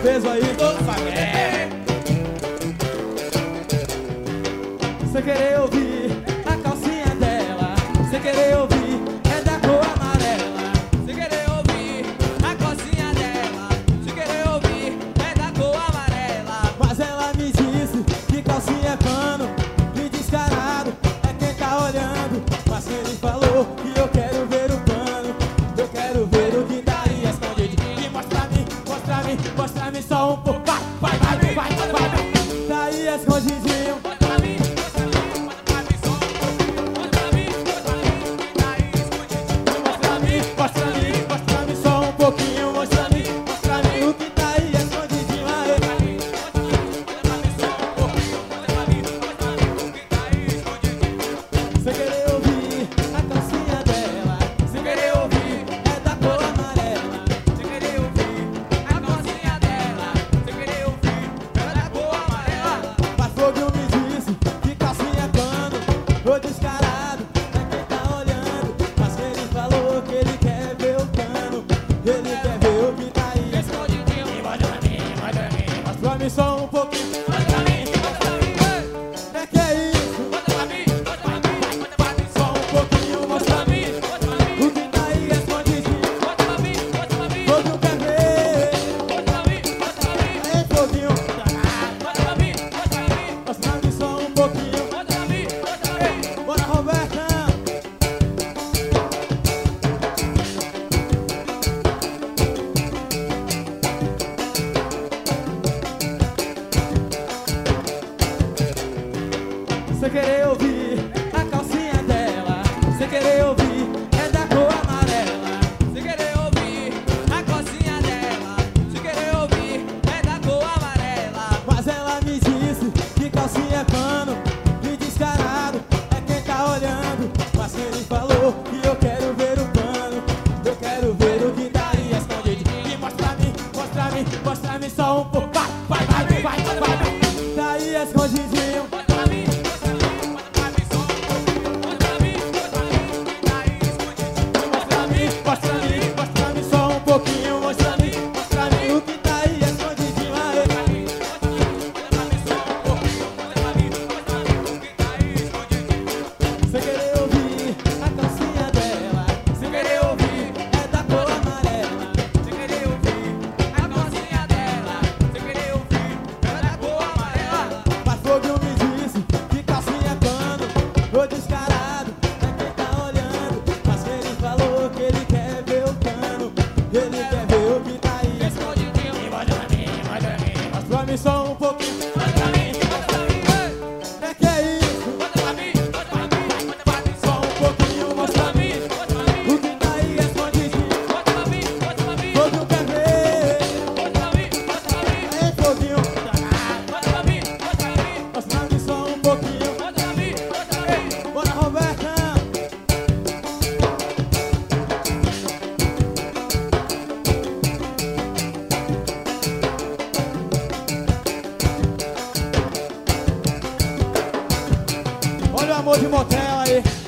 peso aí, todo saber. Sem querer ouvir a calcinha dela, sem querer ouvir é da cor amarela. Sem querer ouvir a calcinha dela, sem querer ouvir é da cor amarela. Mas ela me disse que calcinha é pano, e descarado é quem tá olhando. Mas ele falou que eu quero ver o pano, eu quero ver o que tá aí escondido. E mostra-me só um pouco. Vai, tá aí escondidinho. Mostra-me só um pouquinho. Mostra-me o que tá aí escondidinho. Aí. Sem querer ouvir a calcinha dela, sem querer ouvir é da cor amarela. Sem querer ouvir a calcinha dela, sem querer ouvir é da cor amarela. Mas fogo me disse que calcinha é pano, ô descarado é quem tá olhando. Mas ele falou que ele quer ver o pano, ele quer ver o que tá aí Escondidinho, mostra-me só um pouquinho. mostra pra mim, É que é isso, mostra pra mim, só um pouquinho. Mostra-me o que tá aí escondidinho. Fogo quer ver, é foguinho. Mostra-me só um pouquinho. Bora, Roberta. Sem querer ouvir a calcinha dela, sem querer ouvir é da cor amarela. Sem querer ouvir a calcinha dela, sem querer ouvir é da cor amarela. Mas ela me disse que calcinha é pano, e descarado é quem tá olhando. Mas ele falou que eu quero ver o pano, eu quero ver o que tá aí escondido. E mostra-me só um pouco. Vai, tá aí escondidinho. Mostra-me só um pouquinho. Mostra-me o que tá aí escondidinho. Aí. Sem querer ouvir a calcinha dela, sem querer ouvir é da cor amarela. Sem querer ouvir a calcinha dela, sem querer ouvir é da cor amarela. Mas fogo me disse que calcinha é pano, ô descarado é quem tá olhando. Mas ele falou que ele quer ver o pano, ele quer ver o que tá aí Escondidinho, mostra-me só um pouquinho. É que é isso, só um pouquinho. Mostra-me o que tá aí escondidinho. Fogo quer ver, é foguinho. Mostra-me só um pouquinho. Bora, Roberta. Olha o amor de motel aí.